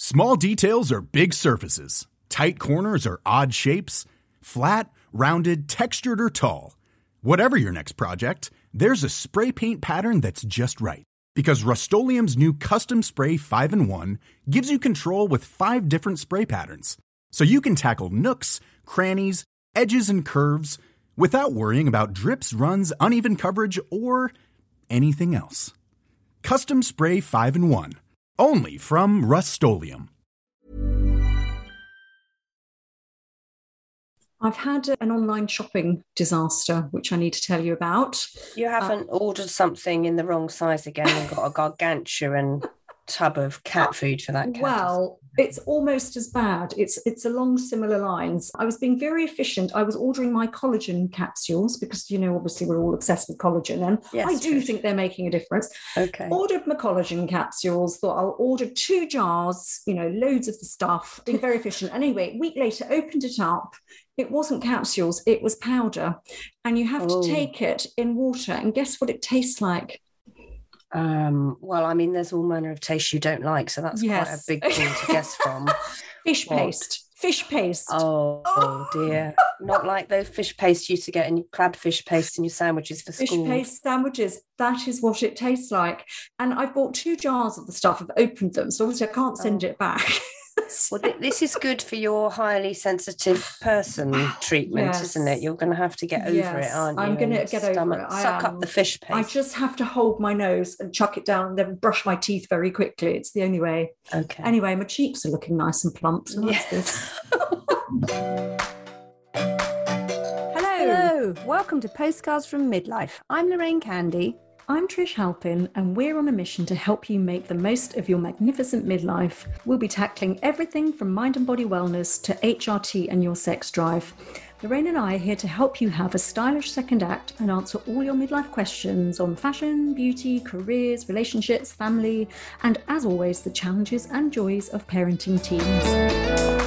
Small details are big surfaces. Tight corners are odd shapes. Flat, rounded, textured, or tall. Whatever your next project, there's a spray paint pattern that's just right. Because Rust-Oleum's new Custom Spray 5-in-1 gives you control with 5 different spray patterns. So you can tackle nooks, crannies, edges, and curves without worrying about drips, runs, uneven coverage, or anything else. Custom Spray 5-in-1. Only from Rust-Oleum. I've had an online shopping disaster, which I need to tell you about. You haven't ordered something in the wrong size again and got a gargantuan tub of cat food for that cat? Well, it's almost as bad. It's along similar lines. I was being very efficient. I was ordering my collagen capsules because, obviously we're all obsessed with collagen, and yes, I do think they're making a difference. Okay. Ordered my collagen capsules, thought I'll order 2 jars, loads of the stuff, being very efficient. Anyway, a week later, opened it up. It wasn't capsules, it was powder. And you have to take it in water. And guess what it tastes like? Well, I mean, there's all manner of tastes you don't like, so that's quite a big thing to guess from. Fish paste. Oh dear. Not like those fish paste you used to get in crabfish paste in your sandwiches for school. Fish paste sandwiches. That is what it tastes like. And I've bought 2 jars of the stuff. I've opened them, so obviously I can't send it back. Well, this is good for your highly sensitive person treatment, yes. Isn't it? You're going to have to get over it, aren't you? I'm going to get over it. Suck up the fish paste. I just have to hold my nose and chuck it down and then brush my teeth very quickly. It's the only way. Okay. Anyway, my cheeks are looking nice and plump, so that's good. Hello. Welcome to Postcards from Midlife. I'm Lorraine Candy. I'm Trish Halpin, and we're on a mission to help you make the most of your magnificent midlife. We'll be tackling everything from mind and body wellness to HRT and your sex drive. Lorraine and I are here to help you have a stylish second act and answer all your midlife questions on fashion, beauty, careers, relationships, family, and as always, the challenges and joys of parenting teens.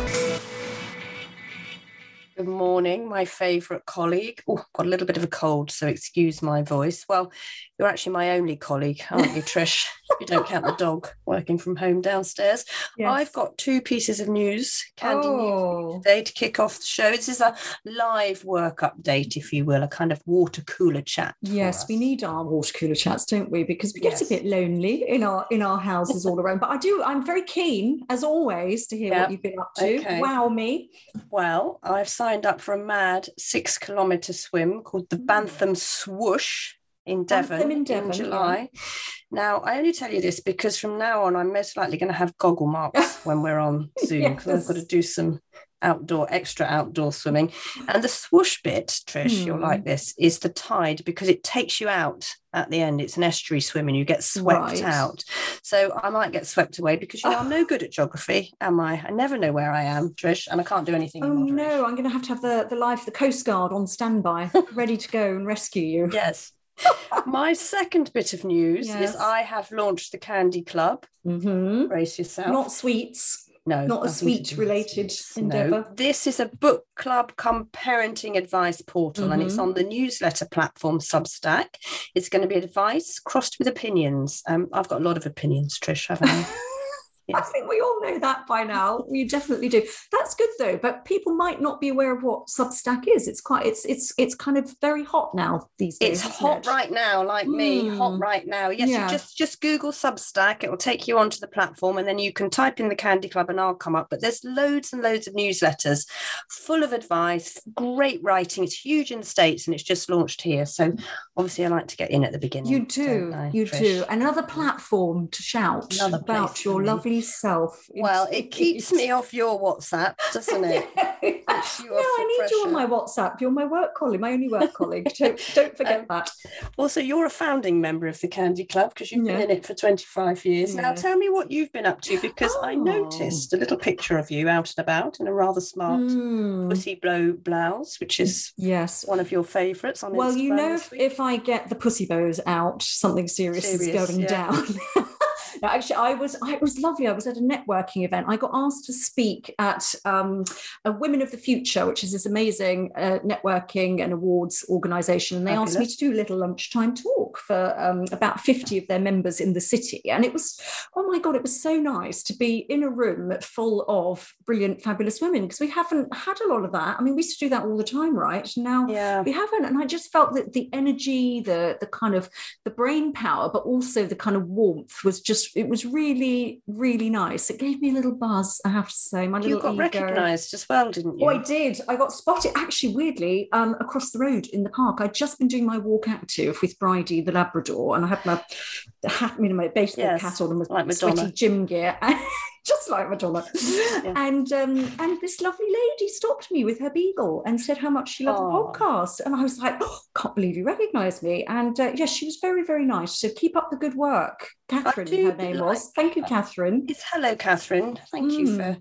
Good morning, my favourite colleague. Oh, got a little bit of a cold, so excuse my voice. Well, you're actually my only colleague, aren't you, Trish? You don't count the dog working from home downstairs. Yes. I've got 2 pieces of news, Candy news today to kick off the show. This is a live work update, if you will, a kind of water cooler chat. Yes, we need our water cooler chats, don't we? Because we get a bit lonely in our houses all around. But I'm very keen, as always, to hear what you've been up to. Okay. Wow me. Well, I've signed up for a mad 6-kilometre swim called the Bantham Swoosh in Devon in July. Yeah. Now, I only tell you this because from now on, I'm most likely going to have goggle marks when we're on Zoom because I've got to do some extra outdoor swimming. And the swoosh bit, Trish, you'll like this, is the tide because it takes you out at the end. It's an estuary swim and you get swept out. So I might get swept away because, I'm no good at geography, am I? I never know where I am, Trish, and I can't do anything. Oh, no, I'm going to have the Coast Guard on standby, ready to go and rescue you. Yes. My second bit of news is I have launched the Candy Club. Mm-hmm. Brace yourself. Not sweets. No. Not a sweet-related endeavour. No. This is a book club come parenting advice portal, and it's on the newsletter platform Substack. It's going to be advice crossed with opinions. I've got a lot of opinions, Trish, haven't I? Yes. I think we all know that by now. We definitely do. That's good though, but people might not be aware of what Substack is. It's kind of very hot now these days. It's hot right now, like me, hot right now. Yes, you just Google Substack. It will take you onto the platform, and then you can type in the Candy Club, and I'll come up. But there's loads and loads of newsletters, full of advice, great writing. It's huge in the States, and it's just launched here. So obviously, I like to get in at the beginning. You do, do. Another platform to shout about your lovely self. Well, it keeps me off your WhatsApp, doesn't it? I need you on my WhatsApp. You're my work colleague, my only work colleague. Don't forget that. Also, you're a founding member of the Candy Club because you've been in it for 25 years. Now, tell me what you've been up to, because I noticed a little picture of you out and about in a rather smart pussy blow blouse, which is one of your favourites on Instagram. Well, if I get the pussy bows out, something serious is going down. No, actually, it was lovely. I was at a networking event. I got asked to speak at a Women of the Future, which is this amazing networking and awards organisation. And they asked me to do a little lunchtime talk for about 50 of their members in the city. And it was, oh my God, it was so nice to be in a room full of brilliant, fabulous women, because we haven't had a lot of that. I mean, we used to do that all the time, right? Now we haven't. And I just felt that the energy, the kind of the brain power, but also the kind of warmth was just, it was really, really nice. It gave me a little buzz, I have to say. You got recognised as well, didn't you? Oh, I did. I got spotted, actually, weirdly, across the road in the park. I'd just been doing my walk active with Bridie, the Labrador, and I had my hat, my baseball hat on, and was like sweaty gym gear. Just like Madonna. Yeah. And this lovely lady stopped me with her beagle and said how much she loved the podcast. And I was like, can't believe you recognise me. And yes, she was very, very nice. So keep up the good work. Catherine, her name was. Thank you, Catherine. It's hello, Catherine. Thank you for...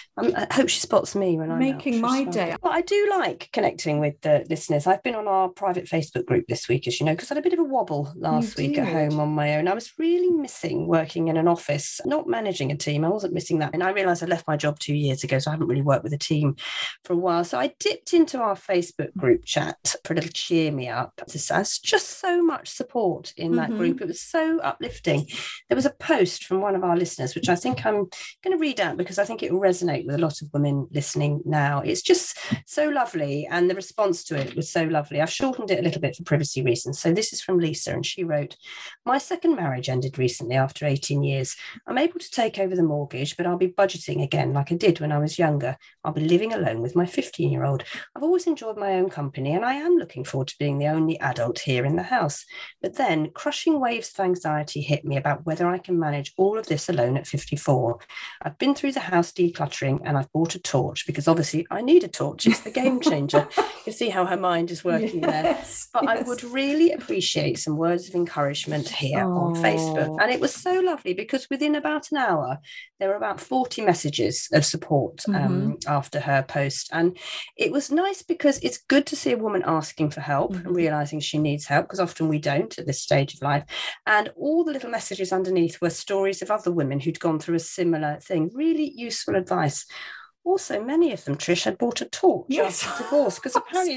I hope she spots me when I'm making my day. Well, I do like connecting with the listeners. I've been on our private Facebook group this week, as you know, because I had a bit of a wobble last week at home on my own. I was really missing working in an office, not managing a team. I wasn't missing that. And I realised I left my job 2 years ago, so I haven't really worked with a team for a while. So I dipped into our Facebook group chat for a little cheer me up. There's just so much support in that group. It was so uplifting. There was a post from one of our listeners, which I think I'm going to read out because I think it will resonate with a lot of women listening now. It's just so lovely, and the response to it was so lovely. I've shortened it a little bit for privacy reasons. So this is from Lisa, and she wrote, "My second marriage ended recently after 18 years. I'm able to take over the mortgage, but I'll be budgeting again like I did when I was younger. I'll be living alone with my 15-year-old. I've always enjoyed my own company, and I am looking forward to being the only adult here in the house. But then crushing waves of anxiety hit me about whether I can manage all of this alone at 54. I've been through the house decluttering, and I've bought a torch because obviously I need a torch. It's the game changer." You see how her mind is working there. But I would really appreciate some words of encouragement here on Facebook. And it was so lovely because within about an hour, there were about 40 messages of support after her post. And it was nice because it's good to see a woman asking for help and realising she needs help, because often we don't at this stage of life. And all the little messages underneath were stories of other women who'd gone through a similar thing. Really useful advice. Also, many of them, Trish, had bought a torch after divorce, because apparently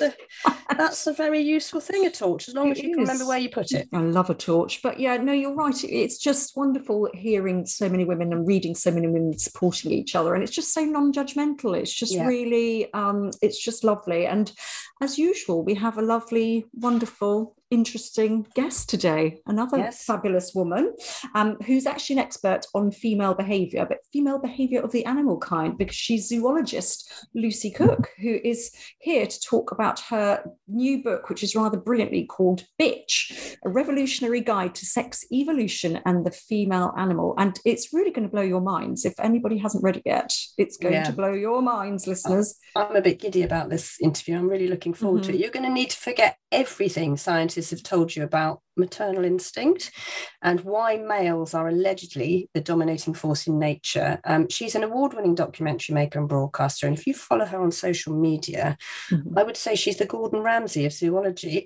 that's a very useful thing, a torch, as long as you can remember where you put it. I love a torch. But yeah, no, you're right. It's just wonderful hearing so many women and reading so many women supporting each other. And it's just so non-judgmental. It's just really, it's just lovely. And as usual, we have a lovely, wonderful, interesting guest today, another fabulous woman who's actually an expert on female behaviour, but female behaviour of the animal kind, because she's zoologist Lucy Cook, who is here to talk about her new book, which is rather brilliantly called Bitch, A Revolutionary Guide to Sex Evolution and the Female Animal. And it's really going to blow your minds. If anybody hasn't read it yet, it's going to blow your minds, listeners. I'm a bit giddy about this interview. I'm really looking forward to it. You're going to need to forget everything scientists have told you about maternal instinct and why males are allegedly the dominating force in nature. She's an award-winning documentary maker and broadcaster, and if you follow her on social media, I would say she's the Gordon Ramsay of zoology.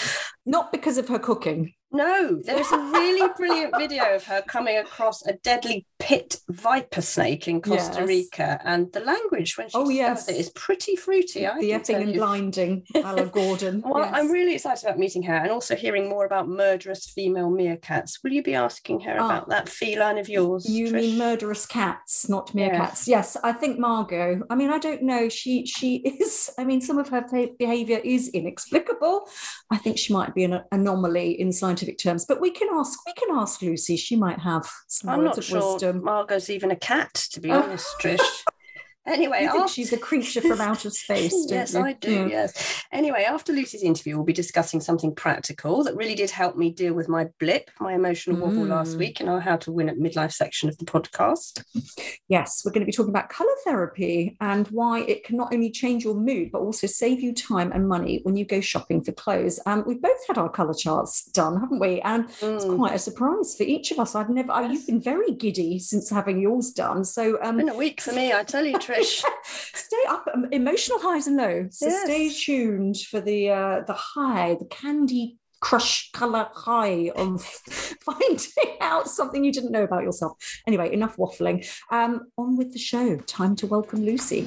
Not because of her cooking. No, there's a really brilliant video of her coming across a deadly pit viper snake in Costa Rica, and the language when she says it is pretty fruity. The effing and blinding, a la Gordon. Well, I'm really excited about meeting her and also hearing more about murderous female meerkats. Will you be asking her about that feline of yours? You mean murderous cats, not meerkats? Yes, I think Margot. I mean, I don't know. She is. I mean, some of her behaviour is inexplicable. I think she might be an anomaly in scientific terms, but we can ask Lucy. She might have some words of wisdom. Margot's even a cat, to be honest, Trish. Anyway, you think she's a creature from outer space, don't yes, you? I do, yes. Anyway, after Lucy's interview, we'll be discussing something practical that really did help me deal with my blip, my emotional wobble last week in our How to Win at Midlife section of the podcast. Yes, we're going to be talking about colour therapy and why it can not only change your mood, but also save you time and money when you go shopping for clothes. We've both had our colour charts done, haven't we? And it's quite a surprise for each of us. You've been very giddy since having yours done. So it's been a week for me, I tell you, Trish. Stay up, emotional highs and lows. So stay tuned for the high, the candy crush color high of finding out something you didn't know about yourself. Anyway, enough waffling. On with the show. Time to welcome Lucy.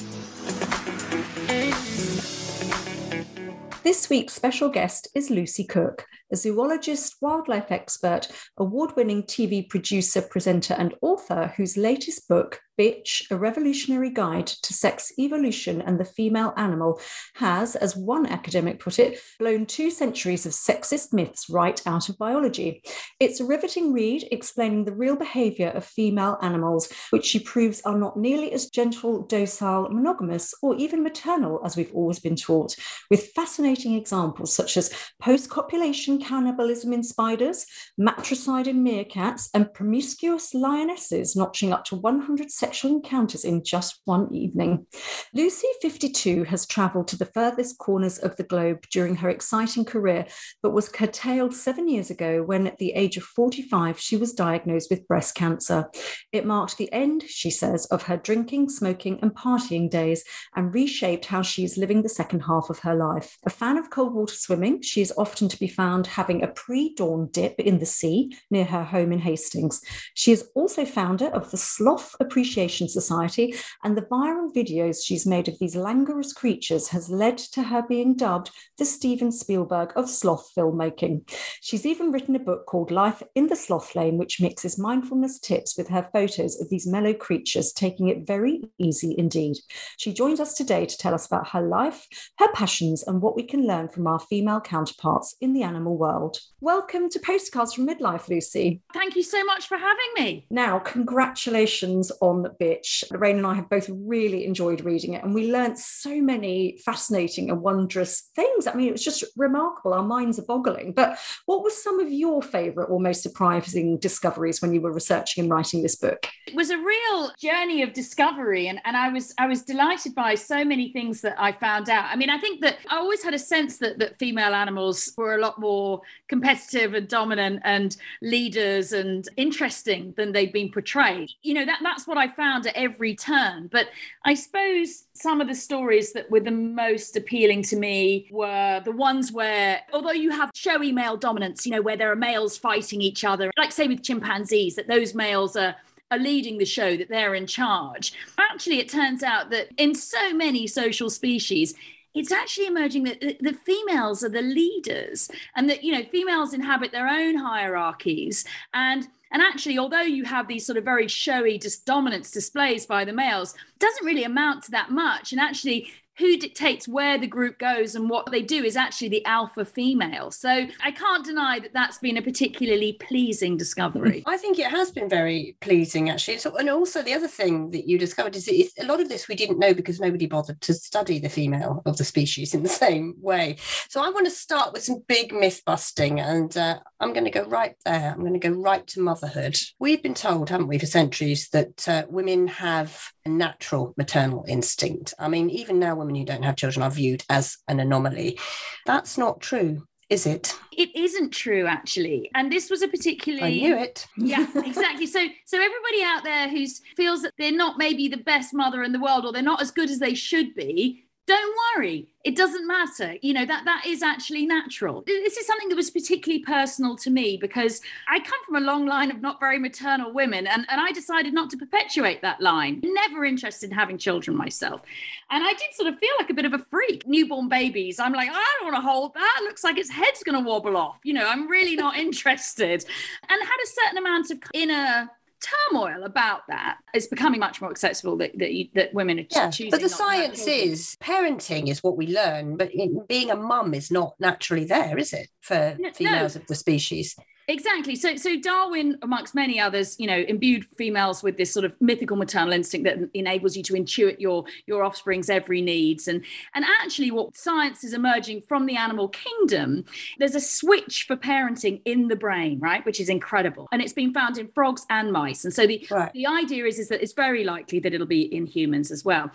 This week's special guest is Lucy Cook, a zoologist, wildlife expert, award-winning TV producer, presenter, and author whose latest book, Bitch, A Revolutionary Guide to Sex Evolution and the Female Animal, has, as one academic put it, blown 2 centuries of sexist myths right out of biology. It's a riveting read explaining the real behaviour of female animals, which she proves are not nearly as gentle, docile, monogamous, or even maternal as we've always been taught, with fascinating examples such as post-copulation cannibalism in spiders, matricide in meerkats, and promiscuous lionesses notching up to 100 sexual encounters in just one evening. Lucy, 52, has travelled to the furthest corners of the globe during her exciting career, but was curtailed 7 years ago when, at the age of 45, she was diagnosed with breast cancer. It marked the end, she says, of her drinking, smoking, and partying days and reshaped how she is living the second half of her life. A fan of cold water swimming, she is often to be found having a pre-dawn dip in the sea near her home in Hastings. She is also founder of the Sloth Appreciation Society, and the viral videos she's made of these languorous creatures has led to her being dubbed the Steven Spielberg of sloth filmmaking. She's even written a book called Life in the Sloth Lane, which mixes mindfulness tips with her photos of these mellow creatures, taking it very easy indeed. She joins us today to tell us about her life, her passions, and what we can learn from our female counterparts in the animal world. Welcome to Postcards from Midlife, Lucy. Thank you so much for having me. Now, congratulations on Bitch. Lorraine and I have both really enjoyed reading it, and we learnt so many fascinating and wondrous things. I mean, it was just remarkable. Our minds are boggling. But what were some of your favourite or most surprising discoveries when you were researching and writing this book? It was a real journey of discovery, and I was delighted by so many things that I found out. I mean, I think that I always had a sense that female animals were a lot more competitive and dominant and leaders and interesting than they've been portrayed. You know, that's what I found at every turn. But I suppose some of the stories that were the most appealing to me were the ones where, although you have showy male dominance, you know, where there are males fighting each other, like say with chimpanzees, that those males are leading the show, that they're in charge. Actually, it turns out that in so many social species, it's actually emerging that the females are the leaders, and that, you know, females inhabit their own hierarchies. And actually, although you have these sort of very showy dominance displays by the males, it doesn't really amount to that much. And actually, who dictates where the group goes and what they do is actually the alpha female. So I can't deny that that's been a particularly pleasing discovery. I think it has been very pleasing, actually. So, and also the other thing that you discovered is that a lot of this we didn't know because nobody bothered to study the female of the species in the same way. So I want to start with some big myth busting, and I'm going to go right there. I'm going to go right to motherhood. We've been told, haven't we, for centuries, that women have a natural maternal instinct. I mean, even now, women who don't have children are viewed as an anomaly. That's not true, is it? It isn't true, actually. And this was a particularly... I knew it. Yeah, exactly. So everybody out there who feels that they're not maybe the best mother in the world, or they're not as good as they should be, don't worry. It doesn't matter. You know, that is actually natural. This is something that was particularly personal to me because I come from a long line of not very maternal women, and I decided not to perpetuate that line. Never interested in having children myself. And I did sort of feel like a bit of a freak. Newborn babies, I'm like, I don't want to hold that. It looks like its head's going to wobble off. You know, I'm really not interested. And had a certain amount of inner turmoil about that. It's becoming much more accessible that women are choosing. But the science is parenting is what we learn, but being a mum is not naturally there, is it, for females of the species? Exactly. So Darwin, amongst many others, you know, imbued females with this sort of mythical maternal instinct that enables you to intuit your offspring's every needs. And actually what science is emerging from the animal kingdom, there's a switch for parenting in the brain, right, which is incredible. And it's been found in frogs and mice. And so the idea is that it's very likely that it'll be in humans as well.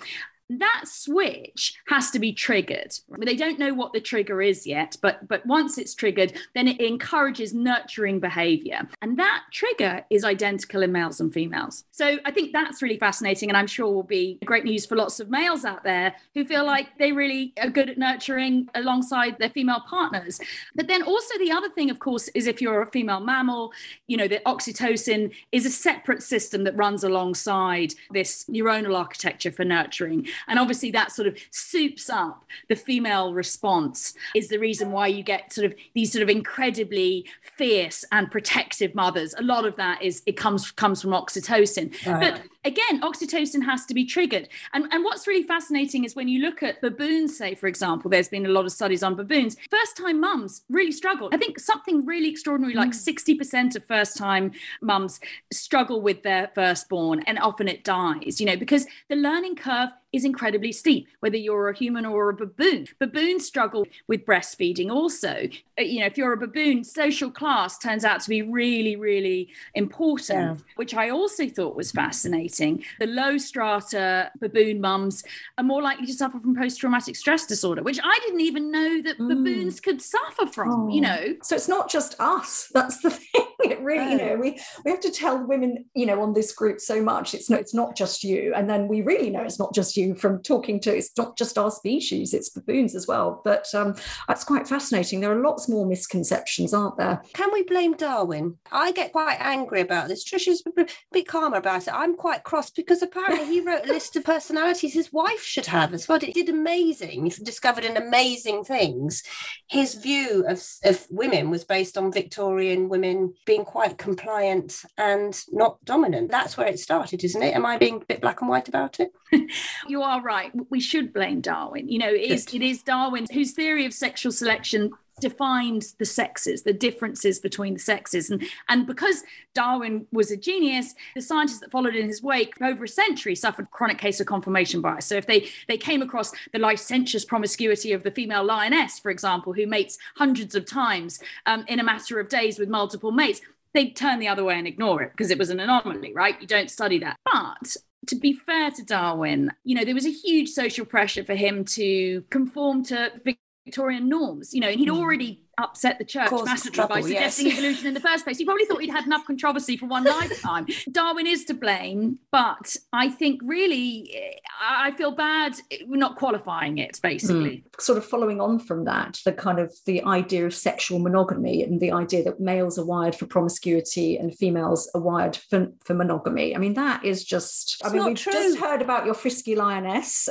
that switch has to be triggered. They don't know what the trigger is yet, but once it's triggered, then it encourages nurturing behavior. And that trigger is identical in males and females. So I think that's really fascinating, and I'm sure will be great news for lots of males out there who feel like they really are good at nurturing alongside their female partners. But then also the other thing, of course, is if you're a female mammal, the oxytocin is a separate system that runs alongside this neuronal architecture for nurturing. And obviously that sort of soups up the female response, is the reason why you get sort of these sort of incredibly fierce and protective mothers. A lot of that comes from oxytocin. Right. But again, oxytocin has to be triggered. And what's really fascinating is when you look at baboons, say, for example, there's been a lot of studies on baboons. First-time mums really struggle. I think something really extraordinary, like 60% of first-time mums struggle with their firstborn, and often it dies, because the learning curve is incredibly steep, whether you're a human or a baboon. Baboons struggle with breastfeeding also. If you're a baboon, social class turns out to be really, really important, which I also thought was fascinating. The low strata baboon mums are more likely to suffer from post-traumatic stress disorder, which I didn't even know that baboons could suffer from, So it's not just us. That's the thing. It really, we have to tell women, on this group so much. It's not just you. And then we really know it's not just you from talking to, it's not just our species, it's baboons as well. But that's quite fascinating. There are lots more misconceptions, aren't there? Can we blame Darwin? I get quite angry about this. Trisha's a bit calmer about it. I'm quite cross because apparently he wrote a list of personalities his wife should have as well. It did amazing. He discovered amazing things. His view of women was based on Victorian women being quite compliant and not dominant. That's where it started, isn't it? Am I being a bit black and white about it? You are right. We should blame Darwin. It is Darwin whose theory of sexual selection defined the sexes, the differences between the sexes. And because Darwin was a genius, the scientists that followed in his wake for over a century suffered chronic case of confirmation bias. So if they came across the licentious promiscuity of the female lioness, for example, who mates hundreds of times in a matter of days with multiple mates, they'd turn the other way and ignore it because it was an anomaly, right? You don't study that. But to be fair to Darwin, there was a huge social pressure for him to conform to Victorian norms, and he'd already upset the church massively by suggesting evolution in the first place. He probably thought he'd had enough controversy for one lifetime. Darwin is to blame, but I think really I feel bad not qualifying it, basically. Sort of following on from that, the idea of sexual monogamy and the idea that males are wired for promiscuity and females are wired for monogamy. I mean, that is just, we've just heard about your frisky lioness,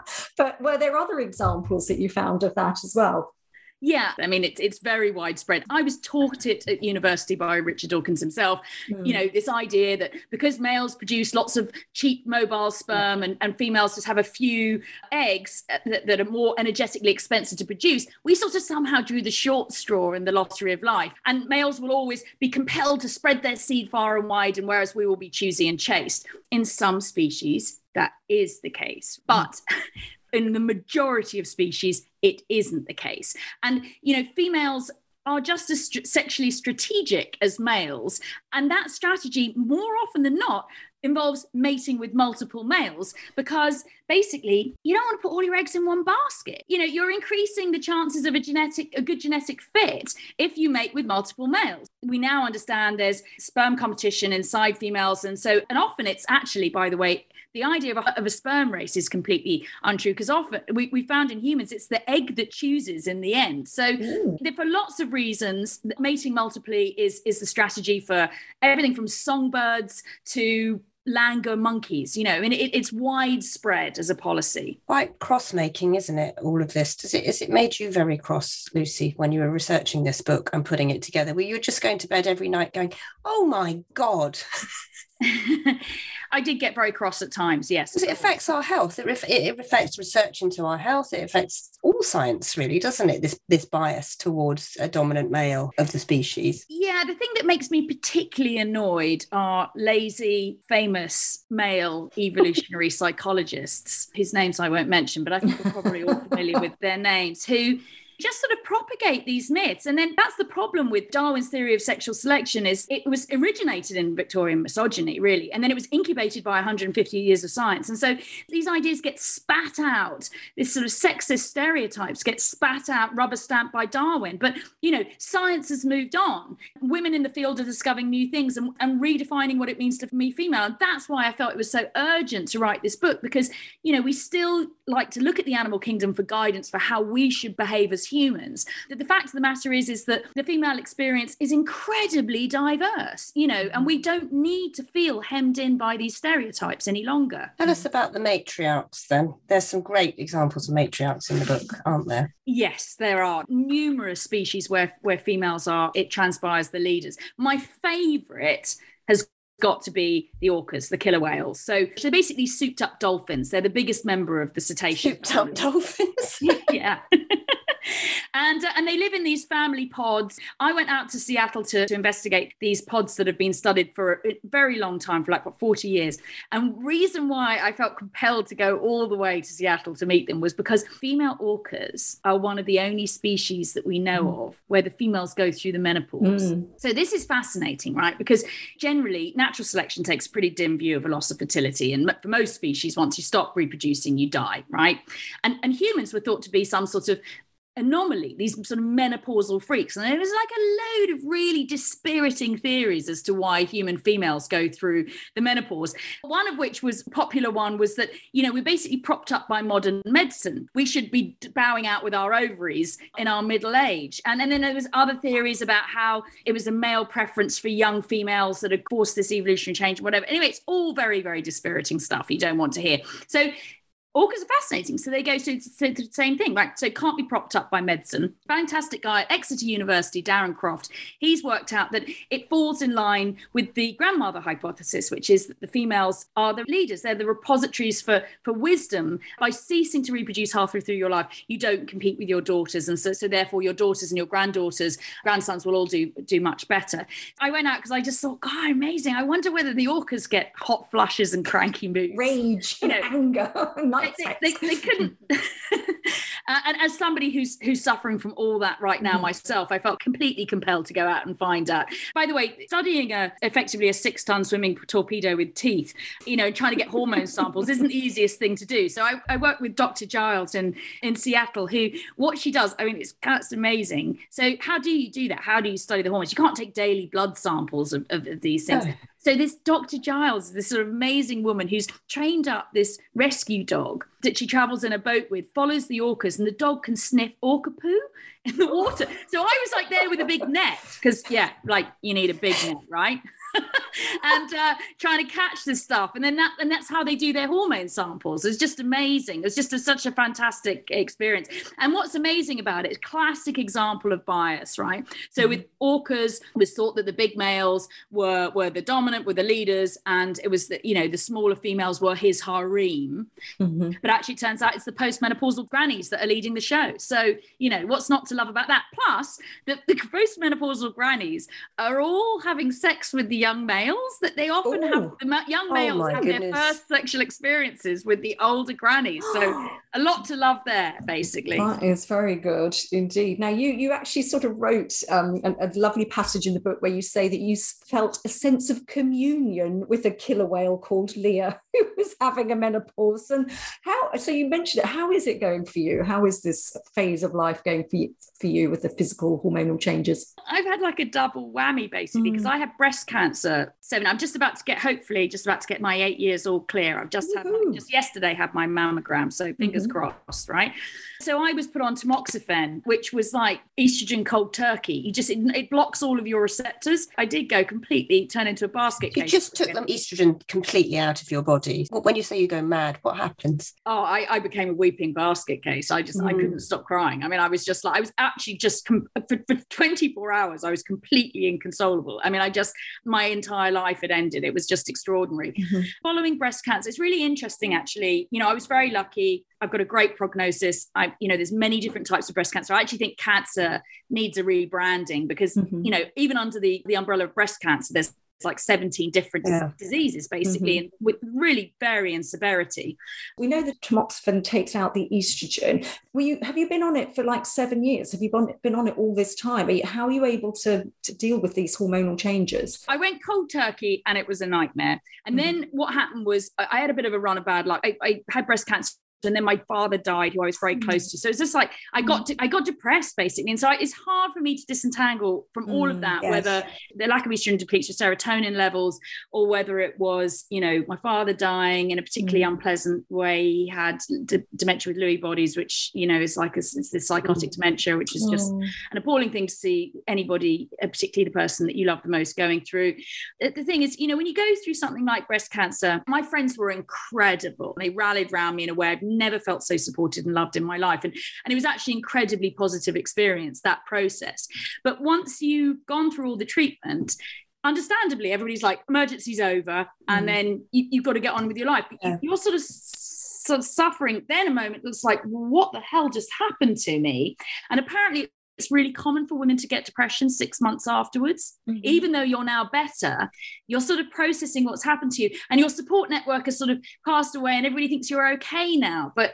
but were there other examples that you found of that as well? Yeah, I mean, it's very widespread. I was taught it at university by Richard Dawkins himself, this idea that because males produce lots of cheap mobile sperm and females just have a few eggs that are more energetically expensive to produce, we sort of somehow drew the short straw in the lottery of life. And males will always be compelled to spread their seed far and wide, and whereas we will be choosy and chaste. In some species, that is the case. But in the majority of species, it isn't the case. And, females are just as sexually strategic as males. And that strategy, more often than not, involves mating with multiple males, because basically you don't want to put all your eggs in one basket. You're increasing the chances of a good genetic fit if you mate with multiple males. We now understand there's sperm competition inside females. And often it's actually, by the way, the idea of a sperm race is completely untrue, because often we found in humans it's the egg that chooses in the end. So for lots of reasons, mating multiply is the strategy for everything from songbirds to langur monkeys. It's widespread as a policy. Quite cross-making, isn't it, all of this? Has it made you very cross, Lucy, when you were researching this book and putting it together? Were you just going to bed every night going, oh my God? I did get very cross at times, yes. Because it affects our health. It affects research into our health. It affects all science, really, doesn't it? This bias towards a dominant male of the species. Yeah, the thing that makes me particularly annoyed are lazy, famous male evolutionary psychologists, whose names I won't mention, but I think we're probably all familiar with their names, who just sort of propagate propagate these myths. And then that's the problem with Darwin's theory of sexual selection, is it was originated in Victorian misogyny, really. And then it was incubated by 150 years of science. And so these ideas get spat out, this sort of sexist stereotypes get spat out, rubber stamped by Darwin. But, science has moved on. Women in the field are discovering new things and redefining what it means to be female. And that's why I felt it was so urgent to write this book, because, we still like to look at the animal kingdom for guidance for how we should behave as humans. The fact of the matter is that the female experience is incredibly diverse, and we don't need to feel hemmed in by these stereotypes any longer. Tell us about the matriarchs then. There's some great examples of matriarchs in the book, aren't there? Yes, there are numerous species where females are, it transpires, the leaders. My favourite has got to be the orcas, the killer whales. So they're basically souped up dolphins. They're the biggest member of the cetacean. Souped up dolphins? Yeah. And they live in these family pods. I went out to Seattle to investigate these pods that have been studied for a very long time, for 40 years. And reason why I felt compelled to go all the way to Seattle to meet them was because female orcas are one of the only species that we know of where the females go through the menopause. So this is fascinating, right? Because generally, natural selection takes a pretty dim view of a loss of fertility. And for most species, once you stop reproducing, you die, right? And humans were thought to be some sort of anomaly, these sort of menopausal freaks. And there was like a load of really dispiriting theories as to why human females go through the menopause. One of which was popular one was that, we're basically propped up by modern medicine. We should be bowing out with our ovaries in our middle age. And then there was other theories about how it was a male preference for young females that had caused this evolutionary change, whatever. Anyway, it's all very, very dispiriting stuff you don't want to hear. So orcas are fascinating. So they go through the same thing, right? So it can't be propped up by medicine. Fantastic guy at Exeter University, Darren Croft. He's worked out that it falls in line with the grandmother hypothesis, which is that the females are the leaders. They're the repositories for wisdom. By ceasing to reproduce halfway through your life, you don't compete with your daughters. And so therefore your daughters and your grandsons will all do much better. I went out because I just thought, God, amazing. I wonder whether the orcas get hot flushes and cranky moods. Rage, anger. They couldn't. And as somebody who's suffering from all that right now myself, I felt completely compelled to go out and find out. By the way, studying effectively a 6-ton swimming torpedo with teeth, trying to get hormone samples isn't the easiest thing to do. So I worked with Dr. Giles in Seattle, who, what she does, it's amazing. So how do you do that? How do you study the hormones? You can't take daily blood samples of these things. Oh. So this Dr. Giles, this sort of amazing woman who's trained up this rescue dog that she travels in a boat with, follows the orcas, and the dog can sniff orca poo in the water. So I was there with a big net, because you need a big net, right? And trying to catch this stuff, and that's how they do their hormone samples. It's just amazing. It's just such a fantastic experience. And what's amazing about it is classic example of bias, right? So with orcas, it was thought that the big males were the dominant, were the leaders, and it was that the smaller females were his harem. But actually it turns out it's the postmenopausal grannies that are leading the show. So what's not to love about that? Plus the postmenopausal grannies are all having sex with the young males, that they often have, the young males have their first sexual experiences with the older grannies. So a lot to love there, basically. That is very good indeed. Now, you actually sort of wrote a lovely passage in the book where you say that you felt a sense of communion with a killer whale called Leah, who was having a menopause. And so you mentioned it. How is it going for you? How is this phase of life going for you with the physical hormonal changes? I've had a double whammy, basically, because I had breast cancer. I'm just about to get my 8 years all clear. I've just yesterday had my mammogram, so fingers crossed, right? So I was put on tamoxifen, which was like estrogen cold turkey. It blocks all of your receptors. I did go completely turn into a basket case. You just took the estrogen completely out of your body. When you say you go mad, what happens? Oh, I became a weeping basket case. I couldn't stop crying. I was actually for 24 hours, I was completely inconsolable. My entire life had ended. It was just extraordinary. Following breast cancer, it's really interesting, actually. I was very lucky. I've got a great prognosis. There's many different types of breast cancer. I actually think cancer needs a rebranding because, even under the umbrella of breast cancer, there's like 17 different diseases, basically, and with really varying severity. We know that tamoxifen takes out the estrogen. Have you been on it for like 7 years? Have you been on it all this time? How are you able to deal with these hormonal changes? I went cold turkey and it was a nightmare. And then what happened was I had a bit of a run of bad luck. I had breast cancer. And then my father died, who I was very close to. So it's just like I got depressed, basically. And so it's hard for me to disentangle from all of that, whether the lack of estrogen depletes your serotonin levels, or whether it was, my father dying in a particularly unpleasant way. He had dementia with Lewy bodies, which, is like it's this psychotic dementia, which is just an appalling thing to see anybody, particularly the person that you love the most, going through. The thing is, when you go through something like breast cancer, my friends were incredible. They rallied around me in a way I've never felt so supported and loved in my life. And it was actually incredibly positive experience, that process. But once you've gone through all the treatment, understandably, everybody's like, emergency's over, and then you've got to get on with your life. But you're sort of suffering. Then a moment looks like, what the hell just happened to me? And apparently it's really common for women to get depression 6 months afterwards. Even though you're now better, you're sort of processing what's happened to you, and your support network has sort of passed away and everybody thinks you're okay now. But,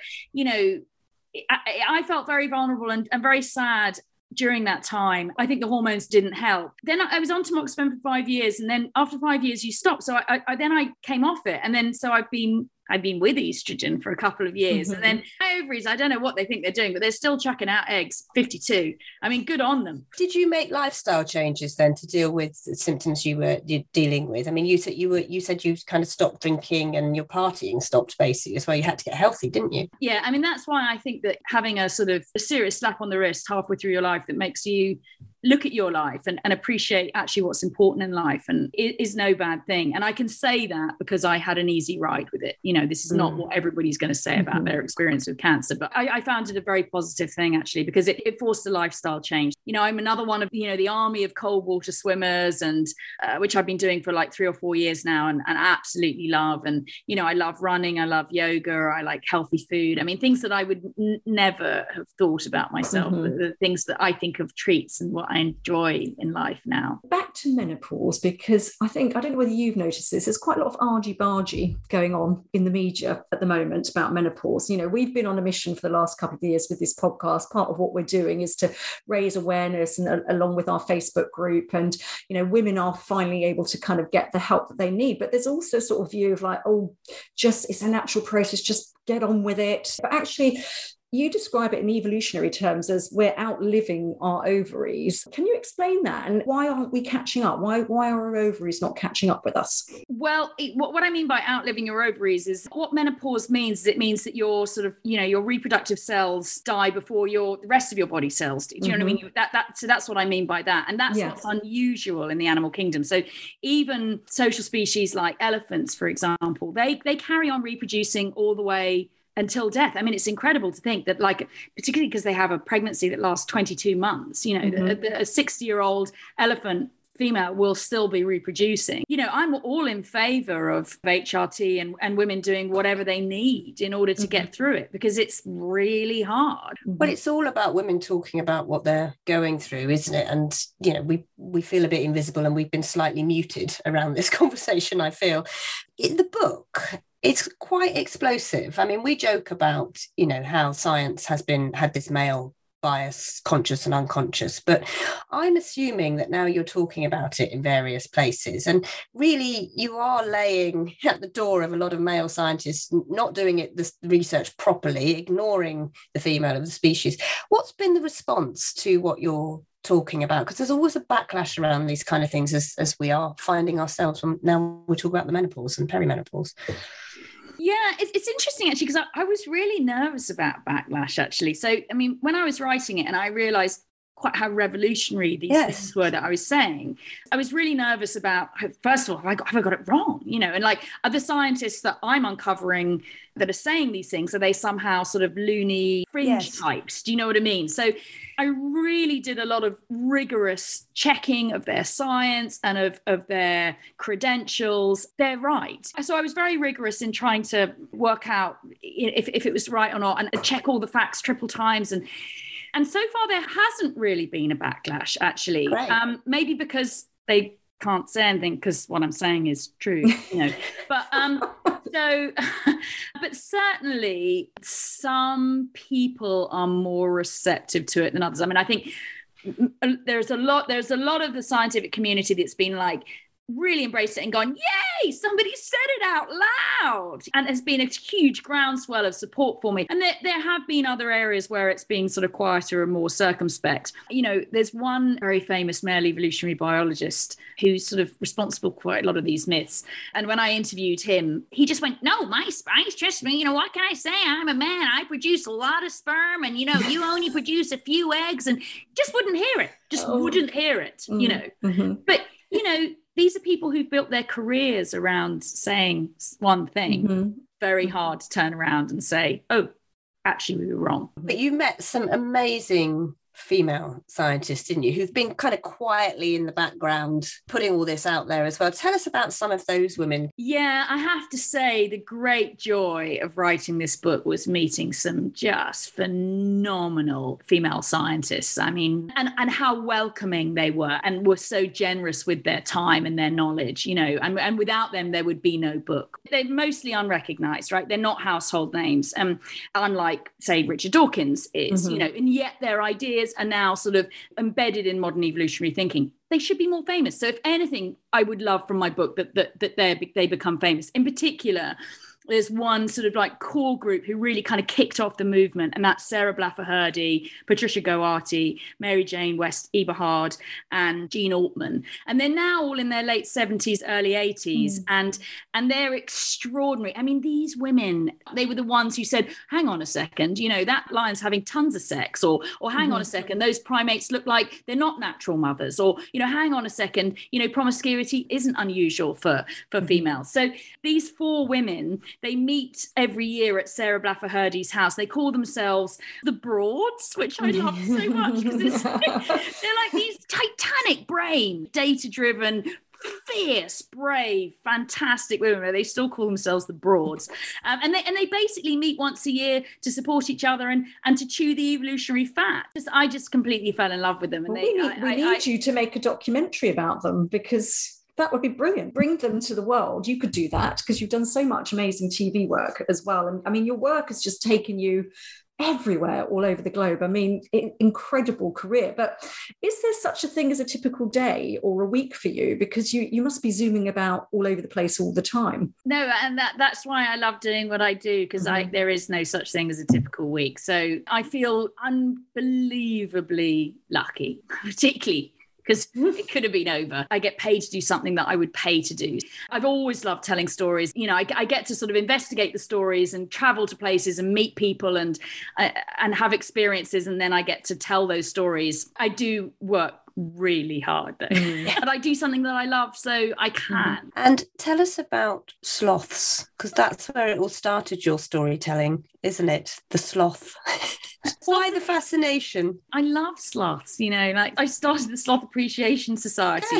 I felt very vulnerable and very sad during that time. I think the hormones didn't help. Then I was on tamoxifen for 5 years, and then after 5 years you stop. So I came off it, and then so I've been with estrogen for a couple of years. And then my ovaries, I don't know what they think they're doing, but they're still chucking out eggs, 52. I mean, good on them. Did you make lifestyle changes then to deal with the symptoms you're dealing with? I mean, you said you kind of stopped drinking and your partying stopped, basically. That's why you had to get healthy, didn't you? Yeah, I mean, that's why I think that having a sort of a serious slap on the wrist halfway through your life that makes you look at your life and appreciate actually what's important in life, and it is no bad thing. And I can say that because I had an easy ride with it. This is not what everybody's going to say about their experience with cancer, but I found it a very positive thing, actually, because it forced a lifestyle change. I'm another one of, the army of cold water swimmers, and which I've been doing for like 3 or 4 years now, and absolutely love. And, I love running, I love yoga, I like healthy food. I mean, things that I would never have thought about myself, the things that I think of treats and what I enjoy in life now. Back to menopause, because I don't know whether you've noticed this, there's quite a lot of argy-bargy going on in the media at the moment about menopause. We've been on a mission for the last couple of years with this podcast. Part of what we're doing is to raise awareness, and along with our Facebook group, and women are finally able to kind of get the help that they need. But there's also sort of view of like, just it's a natural process, just get on with it. But actually, you describe it in evolutionary terms as we're outliving our ovaries. Can you explain that? And why aren't we catching up? Why are our ovaries not catching up with us? Well, what I mean by outliving your ovaries is what menopause means is it means that your sort of, your reproductive cells die before the rest of your body cells. Do you know what I mean? So that's what I mean by that. And that's what's unusual in the animal kingdom. So even social species like elephants, for example, they carry on reproducing all the way until death. I mean, it's incredible to think that, like, particularly because they have a pregnancy that lasts 22 months, a 60-year-old elephant female will still be reproducing. I'm all in favor of HRT and women doing whatever they need in order to get through it, because it's really hard. Well, it's all about women talking about what they're going through, isn't it? And, we feel a bit invisible, and we've been slightly muted around this conversation, I feel. In the book, it's quite explosive. I mean, we joke about, how science has had this male bias, conscious and unconscious, but I'm assuming that now you're talking about it in various places, and really you are laying at the door of a lot of male scientists not doing the research properly, ignoring the female of the species. What's been the response to what you're talking about? Because there's always a backlash around these kind of things as we are finding ourselves from now we're talking about the menopause and perimenopause. Yeah, it's interesting, actually, because I was really nervous about backlash, actually. So, I mean, when I was writing it and I realised quite how revolutionary these things were that I was saying, I was really nervous about, first of all, have I got it wrong? And like, are the scientists that I'm uncovering that are saying these things, are they somehow sort of loony fringe types? Do you know what I mean? So I really did a lot of rigorous checking of their science and of their credentials. They're right. So I was very rigorous in trying to work out if it was right or not, and check all the facts triple times. And so far, there hasn't really been a backlash, actually. Maybe because they can't say anything because what I'm saying is true, but but certainly some people are more receptive to it than others. I mean, I think there's a lot of the scientific community that's been like really embraced it and gone, yay, somebody said it out loud. And there's been a huge groundswell of support for me. And there have been other areas where it's been sort of quieter and more circumspect. There's one very famous male evolutionary biologist who's sort of responsible for quite a lot of these myths. And when I interviewed him, he just went, no, my spice, just me, what can I say? I'm a man. I produce a lot of sperm and, you only produce a few eggs, and just wouldn't hear it. Wouldn't hear it, Mm-hmm. But, these are people who've built their careers around saying one thing. Mm-hmm. Very hard to turn around and say, oh, actually, we were wrong. But you met some amazing female scientists, didn't you, who've been kind of quietly in the background putting all this out there as well. Tell us about some of those women. Yeah, I have to say the great joy of writing this book was meeting some just phenomenal female scientists. I mean, and how welcoming they were and were so generous with their time and their knowledge, and without them, there would be no book. They're mostly unrecognized, right? They're not household names, unlike, say, Richard Dawkins is, Mm-hmm. and yet their ideas are now sort of embedded in modern evolutionary thinking. They should be more famous. So if anything, I would love from my book that they become famous. In particular, there's one sort of like core group who really kind of kicked off the movement, and that's Sarah Blaffer-Hrdy, Patricia Goarty, Mary Jane West Eberhard, and Jean Altman. And they're now all in their late 70s, early 80s, and they're extraordinary. I mean, these women, they were the ones who said, hang on a second, that lion's having tons of sex, or hang on a second, those primates look like they're not natural mothers, or, hang on a second, promiscuity isn't unusual for females. So these four women, they meet every year at Sarah Blaffer-Hrdy's house. They call themselves the Broads, which I love so much because they're like these titanic brain, data-driven, fierce, brave, fantastic women. They still call themselves the Broads. And they basically meet once a year to support each other and to chew the evolutionary fat. I just completely fell in love with them. And we need you to make a documentary about them, because that would be brilliant. Bring them to the world. You could do that because you've done so much amazing TV work as well. And I mean, your work has just taken you everywhere, all over the globe. I mean, incredible career. But is there such a thing as a typical day or a week for you? Because you must be zooming about all over the place all the time. No, and that's why I love doing what I do, because there is no such thing as a typical week. So I feel unbelievably lucky, particularly because it could have been over. I get paid to do something that I would pay to do. I've always loved telling stories. I get to sort of investigate the stories and travel to places and meet people and have experiences, and then I get to tell those stories. I do work really hard though, but I do something that I love, so I can. And tell us about sloths, because that's where it all started, your storytelling, isn't it? The sloth. Why the fascination? I love sloths, like I started the Sloth Appreciation Society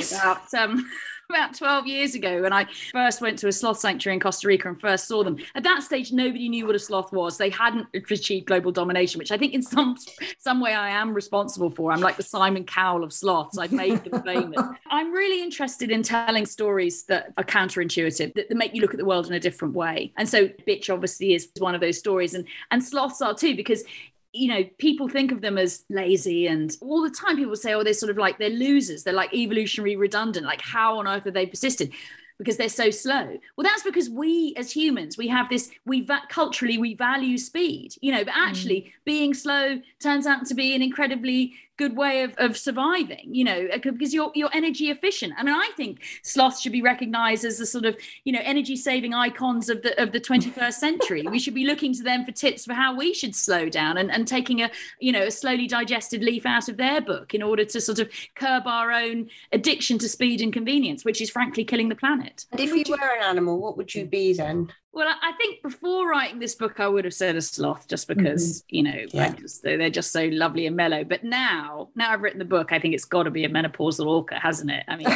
about 12 years ago when I first went to a sloth sanctuary in Costa Rica and first saw them. At that stage, nobody knew what a sloth was. They hadn't achieved global domination, which I think in some way I am responsible for. I'm like the Simon Cowell of sloths. I've made them famous. I'm really interested in telling stories that are counterintuitive, that make you look at the world in a different way. And so Bitch obviously is one of those stories, and sloths are too, because people think of them as lazy, and all the time people say, they're sort of like, they're losers. They're like evolutionary redundant. Like, how on earth have they persisted? Because they're so slow. Well, that's because we as humans, we have this, culturally, we value speed, but actually being slow turns out to be an incredibly good way of surviving, because you're energy efficient. I mean, I think sloths should be recognized as the sort of, energy saving icons of the 21st century. We should be looking to them for tips for how we should slow down and taking a slowly digested leaf out of their book in order to sort of curb our own addiction to speed and convenience, which is frankly killing the planet. And if you were an animal, what would you be then? Well, I think before writing this book, I would have said a sloth, just because, they're just so lovely and mellow. But now I've written the book, I think it's got to be a menopausal orca, hasn't it? I mean,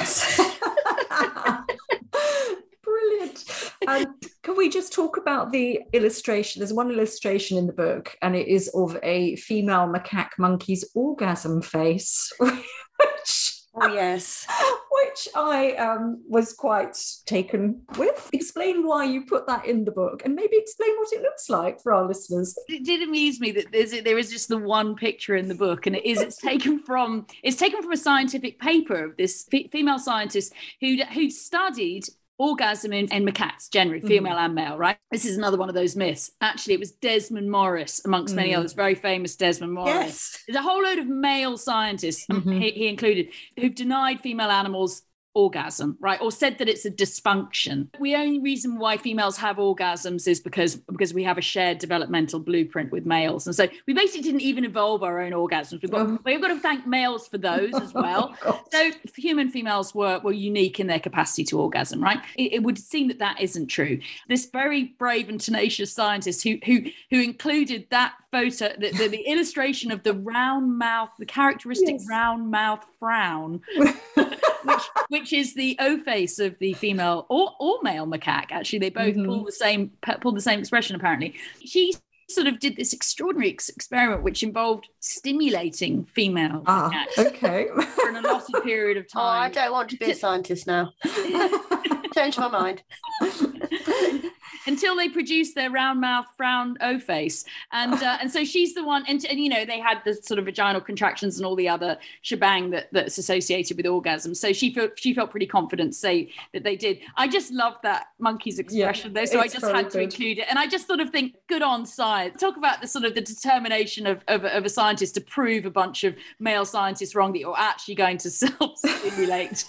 brilliant. Can we just talk about the illustration? There's one illustration in the book, and it is of a female macaque monkey's orgasm face, which Oh, yes. Which I was quite taken with. Explain why you put that in the book and maybe explain what it looks like for our listeners. It did amuse me that there is just the one picture in the book, and it's taken from a scientific paper of this female scientist who'd studied orgasm in macaques, generally, female and male, right? This is another one of those myths. Actually, it was Desmond Morris, amongst many others, very famous Desmond Morris. Yes. There's a whole load of male scientists, he included, who've denied female animals orgasm, right? Or said that it's a dysfunction. The only reason why females have orgasms is because we have a shared developmental blueprint with males. And so we basically didn't even evolve our own orgasms. We've got to thank males for those as well. So human females were unique in their capacity to orgasm, right? It would seem that isn't true. This very brave and tenacious scientist who included that photo, the illustration of the round mouth, the characteristic round mouth frown, which is the O face of the female or male macaque. Actually, they both pull the same expression. Apparently, she sort of did this extraordinary experiment which involved stimulating female macaques for an allotted period of time. Oh, I don't want to be a scientist now. Change my mind. Until they produced their round mouth, frown, O face, and so she's the one. And you know, they had the sort of vaginal contractions and all the other shebang that's associated with orgasm. So she felt pretty confident to say that they did. I just love that monkey's expression though, so I just had to include it. And I just sort of think, good on science. Talk about the sort of the determination of a scientist to prove a bunch of male scientists wrong that you're actually going to self-stimulate.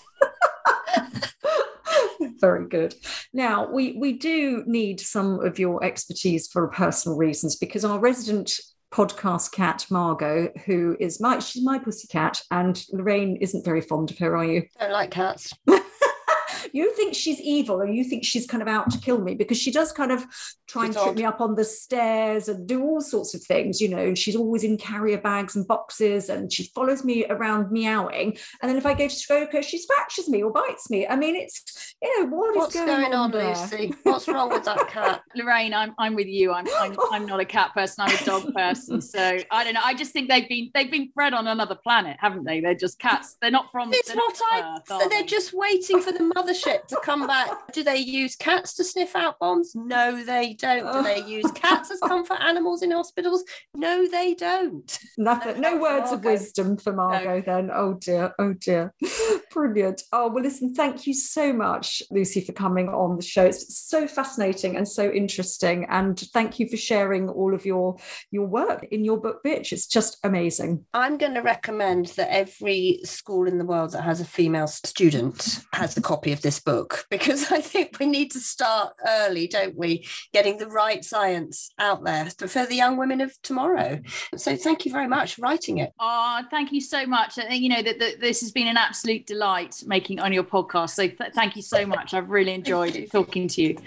Very good. Now, we do need some of your expertise for personal reasons, because our resident podcast cat, Margot, who is she's my pussycat, and Lorraine isn't very fond of her, are you? I don't like cats. You think she's evil, or you think she's kind of out to kill me, because she does kind of try and trip me up on the stairs and do all sorts of things, you know. She's always in carrier bags and boxes, and she follows me around meowing. And then if I go to stroke her, she scratches me or bites me. I mean, it's, you know, what's going on there? Lucy? What's wrong with that cat? Lorraine, I'm with you. I'm not a cat person. I'm a dog person. So I don't know. I just think they've been bred on another planet, haven't they? They're just cats. They're not from. It's not Earth. They're just waiting for the mothership to come back. Do they use cats to sniff out bombs? No, they don't. Do they use cats as comfort animals in hospitals? No, they don't. Nothing. No words of wisdom for Margot then. Oh dear. Brilliant. Oh, well, listen, thank you so much, Lucy, for coming on the show. It's so fascinating and so interesting. And thank you for sharing all of your work in your book, Bitch. It's just amazing. I'm going to recommend that every school in the world that has a female student has a copy of this book, because I think we need to start early, don't we? Getting the right science out there for the young women of tomorrow. So thank you very much for writing it. Oh, thank you so much. You know, that this has been an absolute delight making on your podcast. So thank you so much. I've really enjoyed talking to you.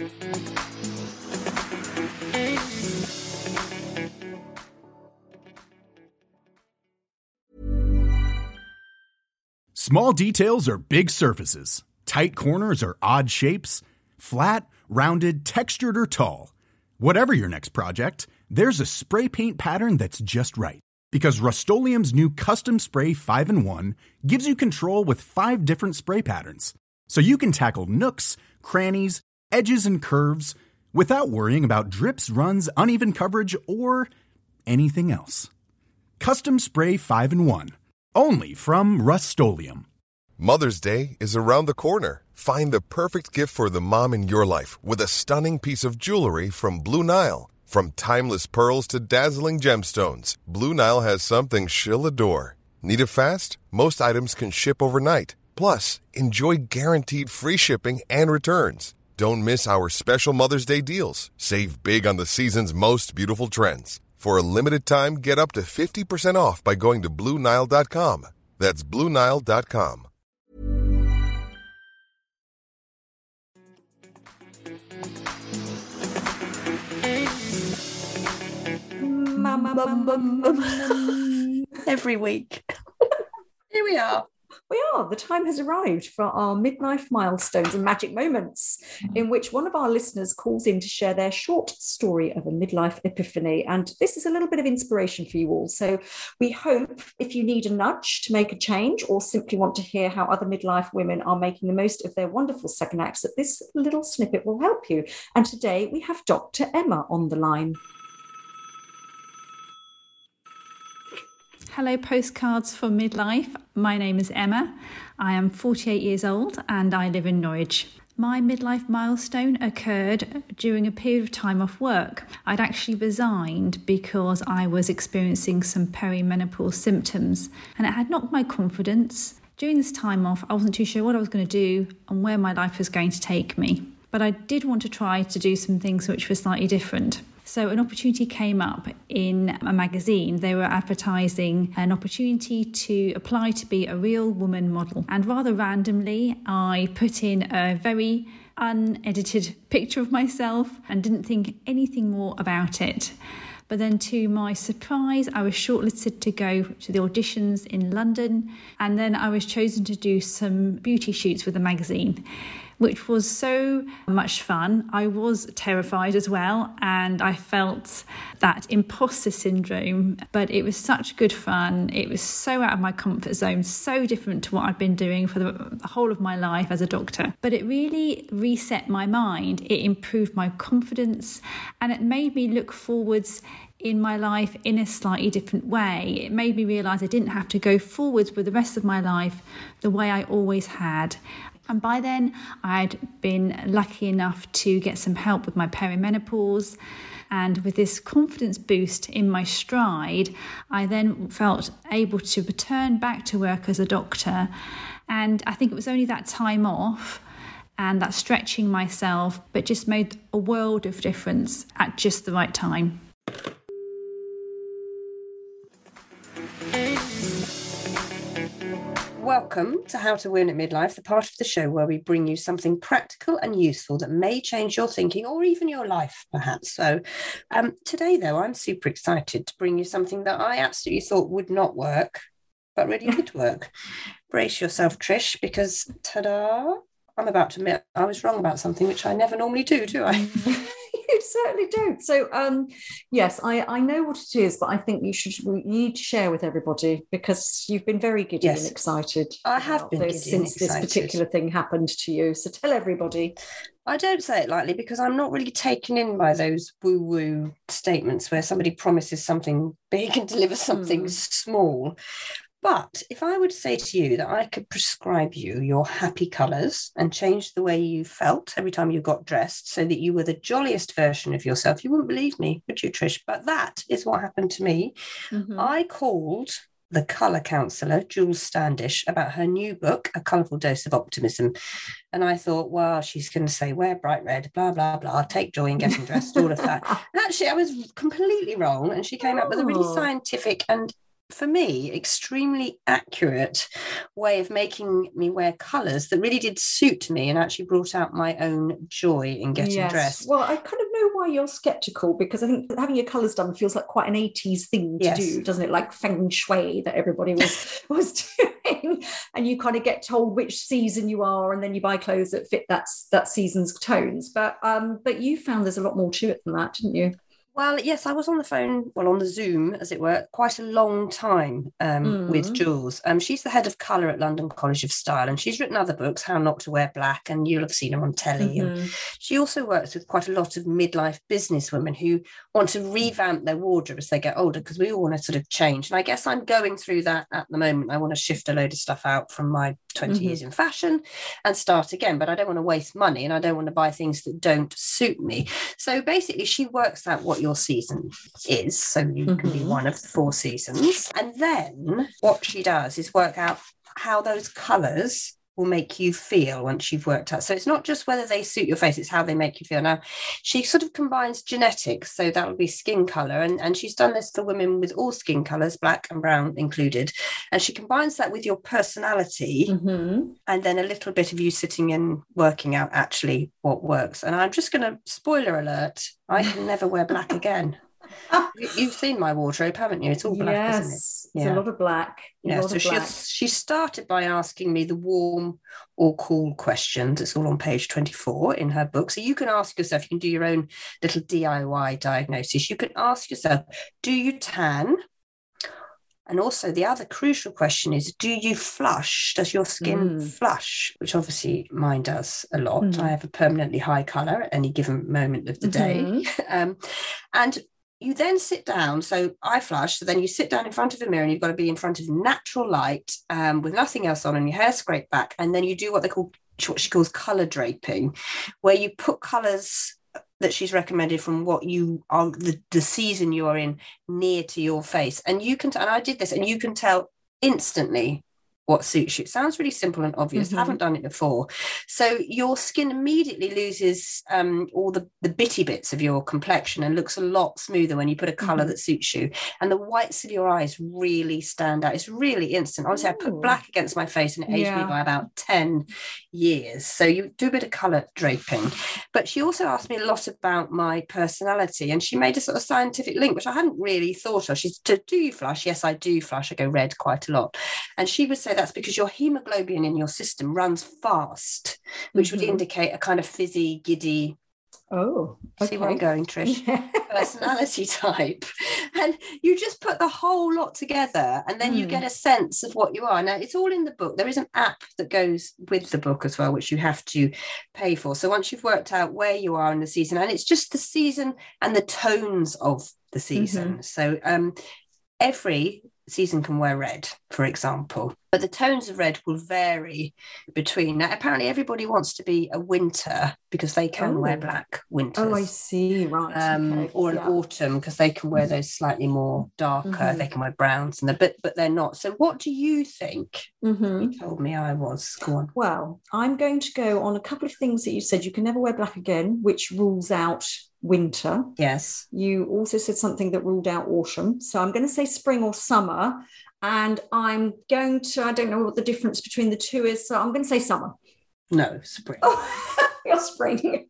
Small details are big surfaces. Tight corners are odd shapes. Flat, rounded, textured, or tall. Whatever your next project, there's a spray paint pattern that's just right. Because Rust-Oleum's new Custom Spray 5-in-1 gives you control with 5 different spray patterns. So you can tackle nooks, crannies, edges, and curves without worrying about drips, runs, uneven coverage, or anything else. Custom Spray 5-in-1. Only from Rust-Oleum. Mother's Day is around the corner. Find the perfect gift for the mom in your life with a stunning piece of jewelry from Blue Nile. From timeless pearls to dazzling gemstones, Blue Nile has something she'll adore. Need it fast? Most items can ship overnight. Plus, enjoy guaranteed free shipping and returns. Don't miss our special Mother's Day deals. Save big on the season's most beautiful trends. For a limited time, get up to 50% off by going to BlueNile.com. That's BlueNile.com. Every week. Here we are. We are. The time has arrived for our midlife milestones and magic moments, in which one of our listeners calls in to share their short story of a midlife epiphany. And this is a little bit of inspiration for you all. So we hope if you need a nudge to make a change or simply want to hear how other midlife women are making the most of their wonderful second acts, that this little snippet will help you. And today we have Dr. Emma on the line. Hello, Postcards for Midlife. My name is Emma. I am 48 years old and I live in Norwich. My midlife milestone occurred during a period of time off work. I'd actually resigned because I was experiencing some perimenopause symptoms and it had knocked my confidence. During this time off, I wasn't too sure what I was going to do and where my life was going to take me. But I did want to try to do some things which were slightly different. So an opportunity came up in a magazine. They were advertising an opportunity to apply to be a real woman model. And rather randomly, I put in a very unedited picture of myself and didn't think anything more about it. But then to my surprise, I was shortlisted to go to the auditions in London. And then I was chosen to do some beauty shoots with the magazine, which was so much fun. I was terrified as well, and I felt that imposter syndrome, but it was such good fun. It was so out of my comfort zone, so different to what I've been doing for the whole of my life as a doctor. But it really reset my mind. It improved my confidence, and it made me look forwards in my life in a slightly different way. It made me realise I didn't have to go forwards with the rest of my life the way I always had. And by then, I'd been lucky enough to get some help with my perimenopause. And with this confidence boost in my stride, I then felt able to return back to work as a doctor. And I think it was only that time off and that stretching myself, but just made a world of difference at just the right time. Welcome to How to Win at Midlife, the part of the show where we bring you something practical and useful that may change your thinking or even your life, perhaps. So today, though, I'm super excited to bring you something that I absolutely thought would not work, but really did work. Brace yourself, Trish, because, ta-da, I'm about to admit I was wrong about something, which I never normally do I? You certainly don't. So, yes, I know what it is, but I think you need to share with everybody because you've been very giddy and excited. I have been since this particular thing happened to you. So tell everybody. I don't say it lightly because I'm not really taken in by those woo-woo statements where somebody promises something big and delivers something small. But if I would say to you that I could prescribe you your happy colours and change the way you felt every time you got dressed so that you were the jolliest version of yourself, you wouldn't believe me, would you, Trish? But that is what happened to me. Mm-hmm. I called the colour counsellor, Jules Standish, about her new book, A Colourful Dose of Optimism. And I thought, well, she's going to say, wear bright red, blah, blah, blah, take joy in getting dressed, all of that. And actually, I was completely wrong. And she came up with a really scientific and, for me, extremely accurate way of making me wear colours that really did suit me and actually brought out my own joy in getting dressed. Well, I kind of know why you're sceptical, because I think having your colours done feels like quite an 80s thing to do, doesn't it? Like feng shui that everybody was doing. And you kind of get told which season you are, and then you buy clothes that fit that season's tones. But you found there's a lot more to it than that, didn't you? Well, yes, I was on the phone, on the Zoom, as it were, quite a long time with Jules. She's the head of colour at London College of Style, and she's written other books, How Not to Wear Black, and you'll have seen her on telly. Mm-hmm. And she also works with quite a lot of midlife business women who want to revamp their wardrobe as they get older, because we all want to sort of change. And I guess I'm going through that at the moment. I want to shift a load of stuff out from my 20 years in fashion and start again, but I don't want to waste money and I don't want to buy things that don't suit me. So basically she works out what your season is, so you can be one of the 4 seasons, and then what she does is work out how those colours will make you feel once you've worked out. So it's not just whether they suit your face, it's how they make you feel. Now, she sort of combines genetics, so that'll be skin colour, and she's done this for women with all skin colours, black and brown included, and she combines that with your personality and then a little bit of you sitting and working out actually what works. And I'm just going to, spoiler alert, I can never wear black again. You've seen my wardrobe, haven't you? It's all black, isn't it? It's a lot of black. She started by asking me the warm or cool questions. It's all on page 24 in her book. So you can ask yourself, you can do your own little DIY diagnosis. You can ask yourself, do you tan? And also the other crucial question is, do you flush? Does your skin flush? Which obviously mine does a lot. I have a permanently high colour at any given moment of the day. And you then sit down. So I flush. So then you sit down in front of a mirror and you've got to be in front of natural light with nothing else on and your hair scraped back. And then you do what she calls colour draping, where you put colours that she's recommended from what you are, the season you are in, near to your face. And you can, and I did this, and you can tell instantly what suits you. It sounds really simple and obvious. I haven't done it before. So your skin immediately loses all the bitty bits of your complexion and looks a lot smoother when you put a colour that suits you. And the whites of your eyes really stand out. It's really instant. Honestly, I put black against my face and it aged me by about 10 years. So you do a bit of colour draping. But she also asked me a lot about my personality, and she made a sort of scientific link, which I hadn't really thought of. She said, do you flush? Yes, I do flush. I go red quite a lot. And she would say that's because your hemoglobin in your system runs fast, which would indicate a kind of fizzy, giddy. Oh, okay. See where I'm going, Trish? Personality type. And you just put the whole lot together and then you get a sense of what you are. Now, it's all in the book. There is an app that goes with the book as well, which you have to pay for. So once you've worked out where you are in the season, and it's just the season and the tones of the season. So every season can wear red, for example, but the tones of red will vary between. Now, apparently everybody wants to be a winter because they can wear black winters. Oh, I see. Right. Or an autumn because they can wear those slightly more darker. They can wear browns and but they're not. So what do you think? You told me I was. Go on. Well, I'm going to go on a couple of things that you said. You can never wear black again, which rules out winter. Yes. You also said something that ruled out autumn. So I'm going to say spring or summer. And I'm going to, I don't know what the difference between the two is. So I'm going to say summer. No, spring. Oh, you're spring.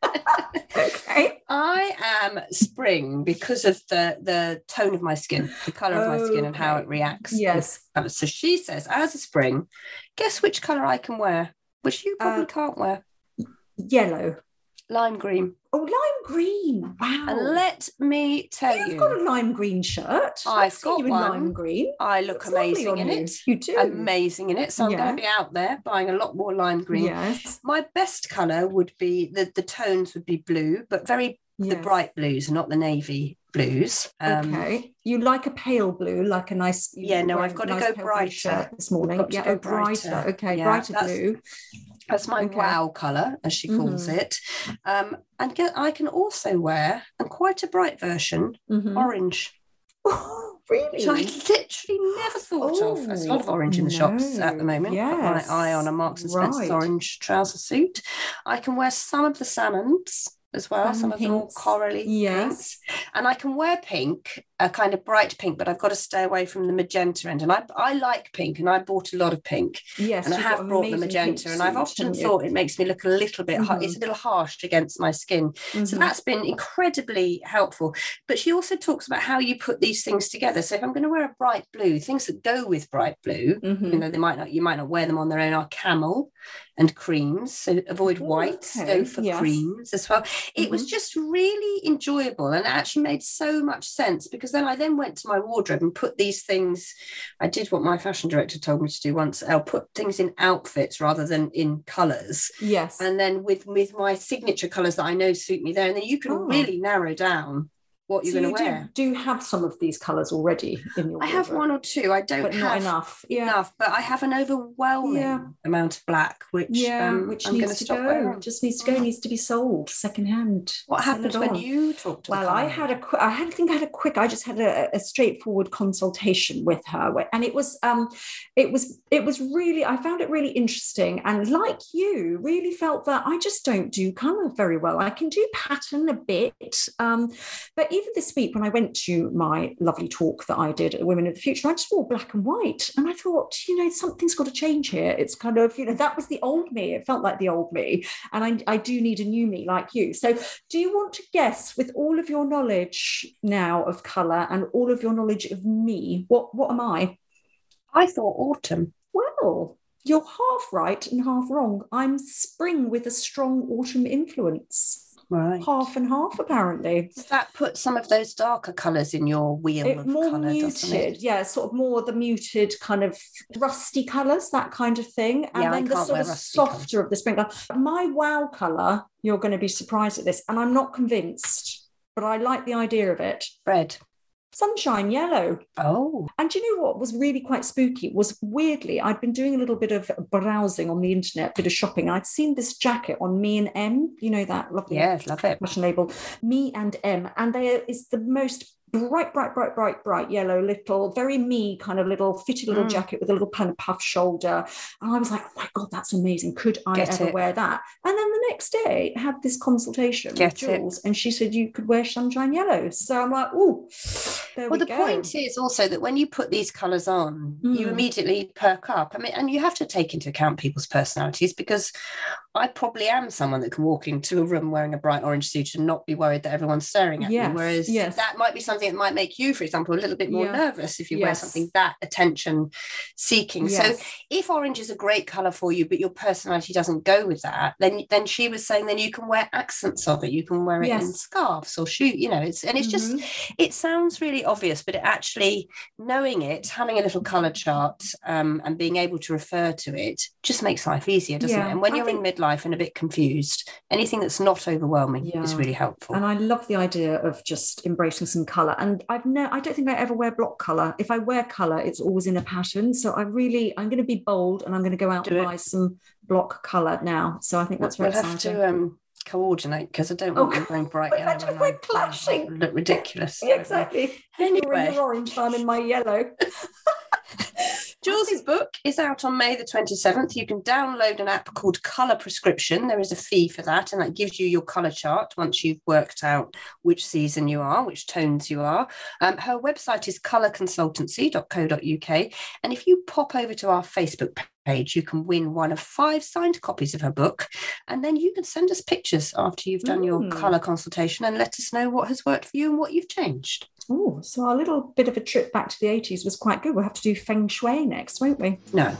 Okay. I am spring because of the tone of my skin, the colour of my skin and how it reacts. Yes. So she says, as a spring, guess which colour I can wear, which you probably can't wear. Yellow. Lime green. Oh, lime green. Wow. And let me tell you. You've got a lime green shirt. I've got you one. In lime green. I look amazing in it. You do. Amazing in it. So I'm going to be out there buying a lot more lime green. Yes. My best colour would be, the tones would be blue, but the bright blues, not the navy blues. Okay. You like a pale blue, like a nice... I've got to go brighter. This morning. Brighter. Okay, brighter blue. That's my wow colour, as she calls it. And I can also wear, and quite a bright version, orange. Oh, really? Which I literally never thought of. There's a lot of orange in the shops at the moment. Yes. Got my eye on a Marks and Spencer's orange trouser suit. I can wear some of the salmons as well. Some of them all corally pinks. And I can wear pink, a kind of bright pink, but I've got to stay away from the magenta end. And I like pink, and I bought a lot of pink. Yes, and I have brought the magenta, and I've often thought it makes me look a little bit it's a little harsh against my skin. So that's been incredibly helpful. But she also talks about how you put these things together. So if I'm going to wear a bright blue, things that go with bright blue, you might not wear them on their own, are camel and creams. So avoid whites, go for creams as well. It was just really enjoyable, and it actually made so much sense, because then I went to my wardrobe and put these things. I did what my fashion director told me to do once. I'll put things in outfits rather than in colours. Yes. And then with my signature colours that I know suit me there, and then you can really narrow down what you're going to wear. Do you have some of these colours already in your wardrobe? I have one or two. I don't have not enough. Enough, but I have an overwhelming amount of black, which which I'm needs to go. It just needs to go. It needs to be sold secondhand. What happened when you talked to her? I just had a straightforward consultation with her, and it was really, I found it really interesting, and like you, really felt that I just don't do colour very well. I can do pattern a bit, but even this week when I went to my lovely talk that I did at the Women of the Future, I just wore black and white. And I thought, something's got to change here. It's kind of, that was the old me. It felt like the old me. And I do need a new me like you. So do you want to guess, with all of your knowledge now of colour and all of your knowledge of me, what am I? I thought autumn. Well, you're half right and half wrong. I'm spring with a strong autumn influence. Right. Half and half, apparently. Does that put some of those darker colours in your wheel of more colour, muted, yeah, sort of more the muted kind of rusty colours, that kind of thing. And then the sort of softer colour of the spring colour. My wow colour, you're going to be surprised at this, and I'm not convinced, but I like the idea of it. Red. Sunshine yellow. Oh. And do you know what was really quite spooky? Was weirdly, I'd been doing a little bit of browsing on the internet, bit of shopping, and I'd seen this jacket on Me and M, that lovely love it. fashion label, Me and M, and there is the most bright yellow little, very me kind of little fitted little jacket with a little kind of puff shoulder. And I was like, oh my God, that's amazing. Could I ever wear that? And then the next day I had this consultation with Jules, and she said you could wear sunshine yellow. So I'm like, oh, there we go. Well, the point is also that when you put these colours on, you immediately perk up. I mean, and you have to take into account people's personalities, because I probably am someone that can walk into a room wearing a bright orange suit and not be worried that everyone's staring at me. Whereas that might be something that might make you, for example, a little bit more nervous if you wear something that attention seeking. So if orange is a great colour for you, but your personality doesn't go with that, then she was saying then you can wear accents of it. You can wear it in scarves or shoe, it's just, it sounds really obvious, but it actually, knowing it, having a little colour chart and being able to refer to it just makes life easier, doesn't it? And when you're in midlife and a bit confused, anything that's not overwhelming is really helpful. And I love the idea of just embracing some colour. And I don't think I ever wear block colour. If I wear colour, it's always in a pattern. So I'm going to be bold, and I'm going to go out and buy some block colour now. So I think that's very exciting. Have to coordinate, because I don't want you wearing bright yellow. Imagine we're clashing. Look ridiculous. Exactly. Anyway. You're in your orange, I'm in my yellow. Jules's book is out on May the 27th. You can download an app called Colour Prescription. There is a fee for that, and that gives you your colour chart once you've worked out which season you are, which tones you are. Her website is colourconsultancy.co.uk. And if you pop over to our Facebook page, you can win one of 5 signed copies of her book. And then you can send us pictures after you've done your colour consultation and let us know what has worked for you and what you've changed. Oh, so our little bit of a trip back to the 80s was quite good. We'll have to do Feng Shui next, won't we? No.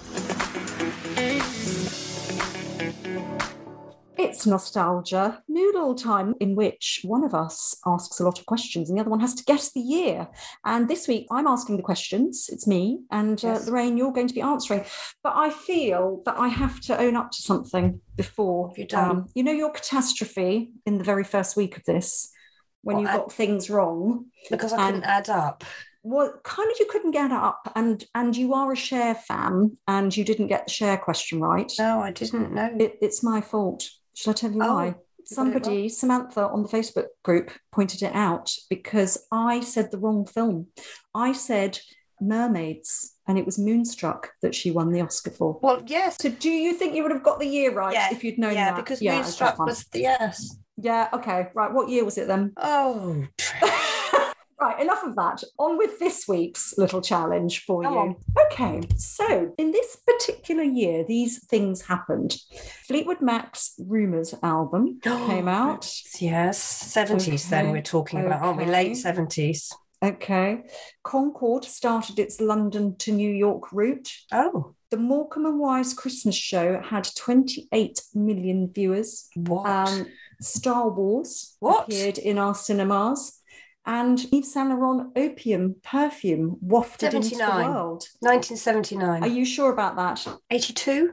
It's nostalgia noodle time, in which one of us asks a lot of questions and the other one has to guess the year. And this week I'm asking the questions. It's me, and Lorraine, you're going to be answering. But I feel that I have to own up to something before. You're done. Your catastrophe in the very first week of this, when you got things wrong. Because I couldn't add up. Well, kind of, you couldn't get up, and you are a Cher fan, and you didn't get the Cher question right. No, I didn't know. It's my fault. Shall I tell you why? Somebody, Samantha on the Facebook group, pointed it out because I said the wrong film. I said Mermaids, and it was Moonstruck that she won the Oscar for. Well, yes. So do you think you would have got the year right if you'd known that? Yeah, because Moonstruck was the yes. Yeah, okay. Right, what year was it then? Oh, right, enough of that. On with this week's little challenge for you. On. Okay, so in this particular year, these things happened. Fleetwood Mac's Rumours album came out. Yes, 70s then we're talking about, aren't we? Late 70s. Okay. Concorde started its London to New York route. Oh. The Morecambe and Wise Christmas show had 28 million viewers. What? Star Wars appeared in our cinemas. And Yves Saint Laurent Opium perfume wafted into the world. 1979. Are you sure about that? 82?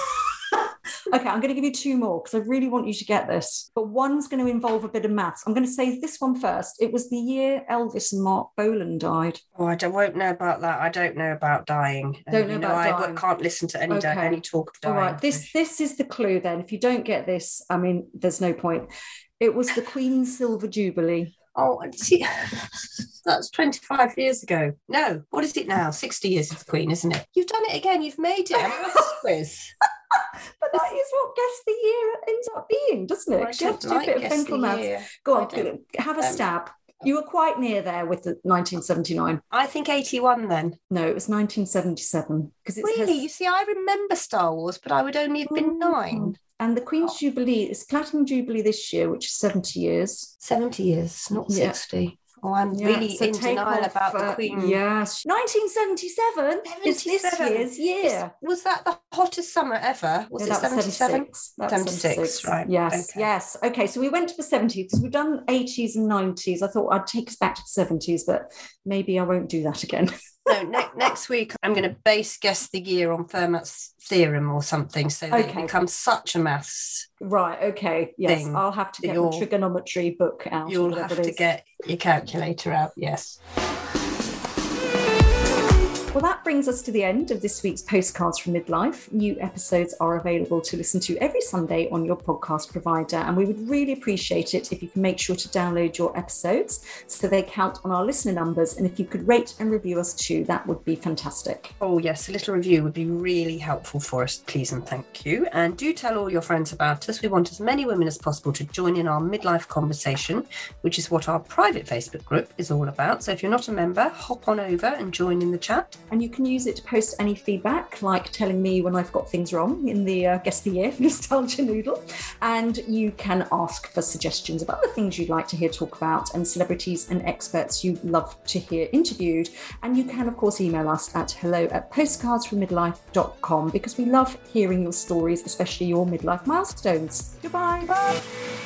Okay, I'm going to give you 2 more because I really want you to get this. But one's going to involve a bit of maths. I'm going to say this one first. It was the year Elvis and Mark Bolan died. Oh, won't know about that. I don't know about dying. Dying. I can't listen to any talk of dying. All right, this is the clue then. If you don't get this, I mean, there's no point. It was the Queen's Silver Jubilee. Oh, see, that's 25 years ago. No, what is it now? 60 years of the Queen, isn't it? You've done it again. You've made it a quiz. But that is what Guess the Year ends up being, doesn't it? Well, you have to do a bit of mental maths. Go on, have a stab. You were quite near there with the 1979. I think 81 then. No, it was 1977. Really? You see, I remember Star Wars, but I would only have been 9. And the Queen's Jubilee, it's Platinum Jubilee this year, which is 70 years. 70 years, not 60. Oh, I'm really in denial about the Queen. Yes. 1977 is this year's year. Was that the hottest summer ever? Was it 77? 76, right. Yes, okay. Yes. Okay, so we went to the 70s because we've done 80s and 90s. I thought I'd take us back to the 70s, but maybe I won't do that again. No, next week I'm going to base guess the year on Fermat's theorem or something, so that it becomes such a maths. Right, okay. Yes, I'll have to get the trigonometry book out. You'll have to get your calculator out, yes. Well, that brings us to the end of this week's Postcards from Midlife. New episodes are available to listen to every Sunday on your podcast provider, and we would really appreciate it if you can make sure to download your episodes so they count on our listener numbers, and if you could rate and review us too, that would be fantastic. Oh yes, a little review would be really helpful for us, please and thank you. And do tell all your friends about us. We want as many women as possible to join in our midlife conversation, which is what our private Facebook group is all about. So if you're not a member, hop on over and join in the chat. And you can use it to post any feedback, like telling me when I've got things wrong in the Guess the Year Nostalgia Noodle. And you can ask for suggestions about the things you'd like to hear talk about and celebrities and experts you'd love to hear interviewed. And you can, of course, email us at hello@postcardsfrommidlife.com because we love hearing your stories, especially your midlife milestones. Goodbye. Bye.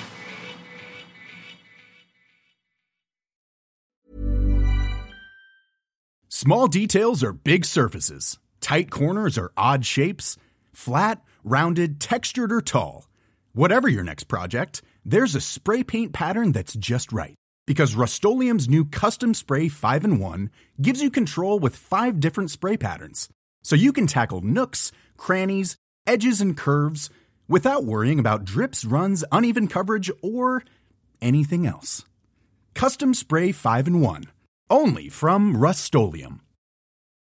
Small details are big surfaces. Tight corners are odd shapes. Flat, rounded, textured, or tall. Whatever your next project, there's a spray paint pattern that's just right. Because Rust-Oleum's new Custom Spray 5-in-1 gives you control with 5 different spray patterns. So you can tackle nooks, crannies, edges, and curves without worrying about drips, runs, uneven coverage, or anything else. Custom Spray 5-in-1. Only from Rust-Oleum.